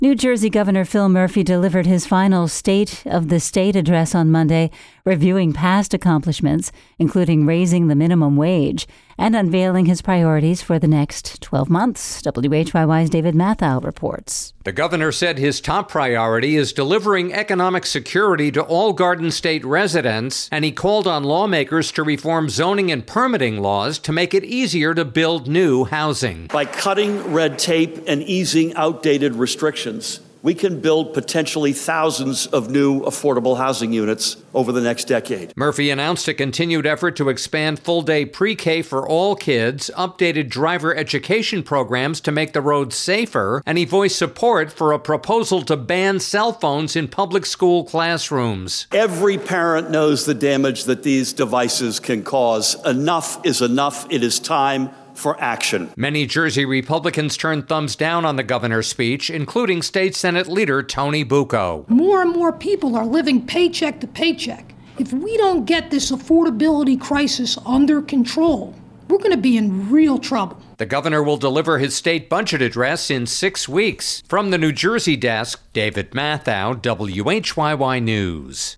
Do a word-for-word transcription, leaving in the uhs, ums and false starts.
New Jersey Governor Phil Murphy delivered his final State of the State address on Monday, reviewing past accomplishments, including raising the minimum wage, and unveiling his priorities for the next twelve months. W H Y Y's David Mathau reports. The governor said his top priority is delivering economic security to all Garden State residents, and he called on lawmakers to reform zoning and permitting laws to make it easier to build new housing. By cutting red tape and easing outdated restrictions, we can build potentially thousands of new affordable housing units over the next decade. Murphy announced a continued effort to expand full-day pre-K for all kids, updated driver education programs to make the roads safer, and he voiced support for a proposal to ban cell phones in public school classrooms. Every parent knows the damage that these devices can cause. Enough is enough. It is time for action. Many Jersey Republicans turned thumbs down on the governor's speech, including State Senate Leader Tony Bucco. More and more people are living paycheck to paycheck. If we don't get this affordability crisis under control, we're going to be in real trouble. The governor will deliver his state budget address in six weeks. From the New Jersey desk, David Mathau, W H Y Y News.